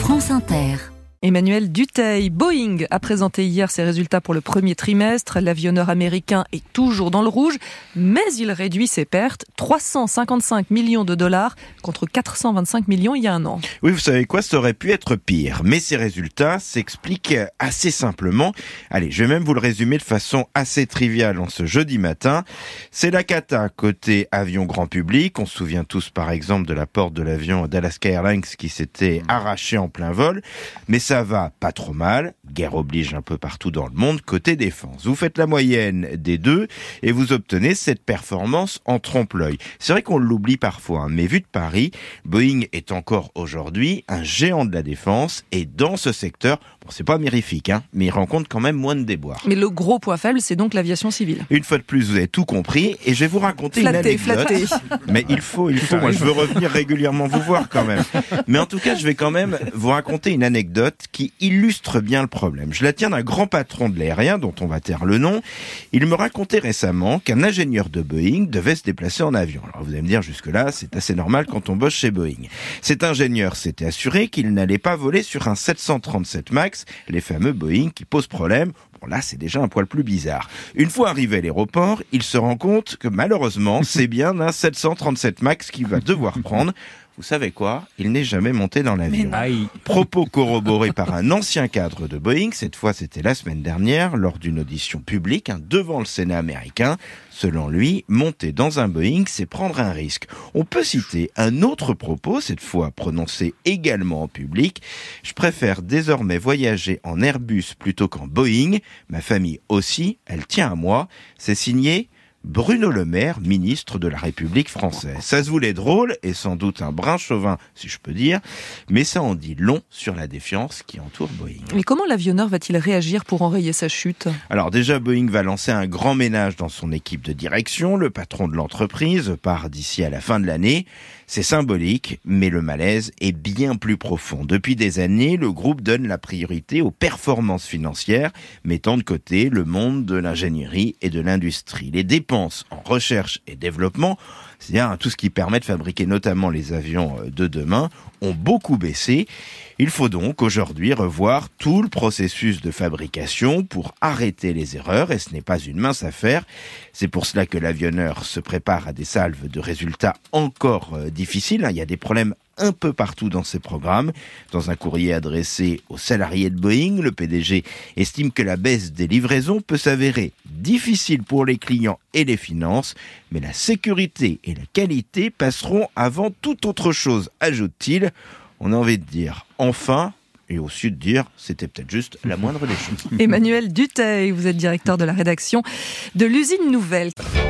France Inter. Emmanuel Dutheil. Boeing a présenté hier ses résultats pour le premier trimestre. L'avionneur américain est toujours dans le rouge, mais il réduit ses pertes. 355 millions de dollars contre 425 millions il y a un an. Oui, vous savez quoi, ça aurait pu être pire. Mais ces résultats s'expliquent assez simplement. Allez, je vais même vous le résumer de façon assez triviale en ce jeudi matin. C'est la cata côté avion grand public. On se souvient tous par exemple de la porte de l'avion d'Alaska Airlines qui s'était arrachée en plein vol. Mais ça va pas trop mal, guerre oblige un peu partout dans le monde, côté défense. Vous faites la moyenne des deux et vous obtenez cette performance en trompe-l'œil. C'est vrai qu'on l'oublie parfois, mais vu de Paris, Boeing est encore aujourd'hui un géant de la défense et dans ce secteur, bon, c'est pas mirifique, mais il rencontre quand même moins de déboires. Mais le gros point faible, c'est donc l'aviation civile. Une fois de plus, vous avez tout compris et je vais vous raconter une anecdote. Flatté. Mais il faut, moi je veux revenir régulièrement vous voir quand même. Mais en tout cas, je vais quand même vous raconter une anecdote qui illustre bien le problème. Je la tiens d'un grand patron de l'aérien dont on va taire le nom. Il me racontait récemment qu'un ingénieur de Boeing devait se déplacer en avion. Alors vous allez me dire, jusque-là, c'est assez normal quand on bosse chez Boeing. Cet ingénieur s'était assuré qu'il n'allait pas voler sur un 737 MAX, les fameux Boeing qui posent problème. Bon, là, c'est déjà un poil plus bizarre. Une fois arrivé à l'aéroport, il se rend compte que malheureusement, c'est bien un 737 MAX qu'il va devoir prendre. Vous savez quoi ? Il n'est jamais monté dans l'avion. Propos corroborés par un ancien cadre de Boeing, cette fois c'était la semaine dernière, lors d'une audition publique devant le Sénat américain. Selon lui, monter dans un Boeing, c'est prendre un risque. On peut citer un autre propos, cette fois prononcé également en public. Je préfère désormais voyager en Airbus plutôt qu'en Boeing. Ma famille aussi, elle tient à moi. C'est signé Bruno Le Maire, ministre de la République française. Ça se voulait drôle et sans doute un brin chauvin, si je peux dire, mais ça en dit long sur la défiance qui entoure Boeing. Mais comment l'avionneur va-t-il réagir pour enrayer sa chute ? Alors déjà, Boeing va lancer un grand ménage dans son équipe de direction. Le patron de l'entreprise part d'ici à la fin de l'année. C'est symbolique, mais le malaise est bien plus profond. Depuis des années, le groupe donne la priorité aux performances financières, mettant de côté le monde de l'ingénierie et de l'industrie. Les dépenses en recherche et développement, c'est-à-dire tout ce qui permet de fabriquer notamment les avions de demain, ont beaucoup baissé. Il faut donc aujourd'hui revoir tout le processus de fabrication pour arrêter les erreurs, et ce n'est pas une mince affaire. C'est pour cela que l'avionneur se prépare à des salves de résultats encore difficiles. Il y a des problèmes un peu partout dans ces programmes. Dans un courrier adressé aux salariés de Boeing, le PDG estime que la baisse des livraisons peut s'avérer difficile pour les clients et les finances, mais la sécurité et la qualité passeront avant toute autre chose, ajoute-t-il. On a envie de dire enfin, et aussi de dire c'était peut-être juste la moindre des choses. Emmanuel Dutheil, vous êtes directeur de la rédaction de l'Usine Nouvelle.